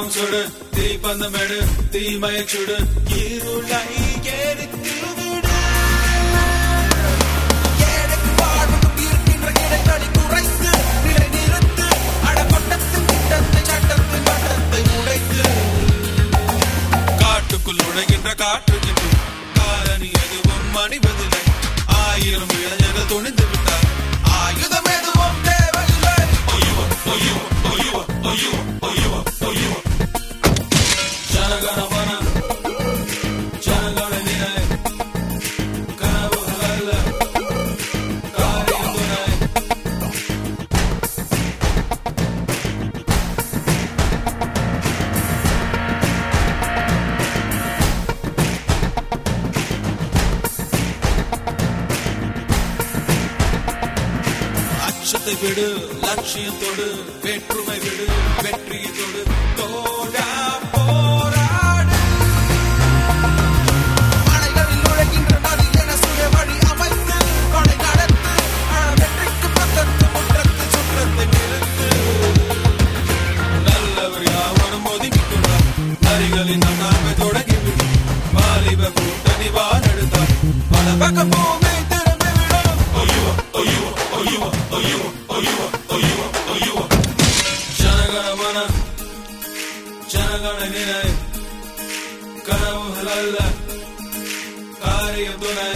தீபம் சுடு தீப்பந்தமெடு தீமையை சுடு இருளை எரித்து விடு ஏழைக்கு வாழ்வுக்கும் இருக்கின்ற இடைவெளி குறைத்து நிலை நிறுத்து அடப்பட்டத்தின் திட்டத்தை சட்டத்தின் வட்டத்தை உடைத்து காட்டுக்குள் நுழைகின்ற காற்றுக்கு காரணி எதுவும் மணிவதில்லை ஆயிரம் இளைஞர்கள் துணிந்து விட்டார் ஆயுதம் எதுவும் தேவையில்லை ஜனகணமன ஜனகண நினை கனவுகள் அல்ல காரியம் துணை அச்சத்தை விடு லட்சியத்தோடு வேற்றுமை விடு வெற்றியத்தோடு தோடா போராடு மலைகளில் நுழைகின்ற நதி என சுய வழி அமைத்து கொடை நடத்து வெற்றிக்கு பக்கத்து முற்றத்து சுற்றத்தை நிறுத்து நல்லவர் யாவரும் ஒதுக்கிக்கொண்டார் நரிகளின் அண்ணாமை தொடங்கிவிடும் வாலிப கூட்டணி வானெடுத்தார் பல பக்கம் பூமி திரும்பிவிடும் ஜனகணமன ஜனகண நினை கனவுகள் அல்ல காரியம் துணை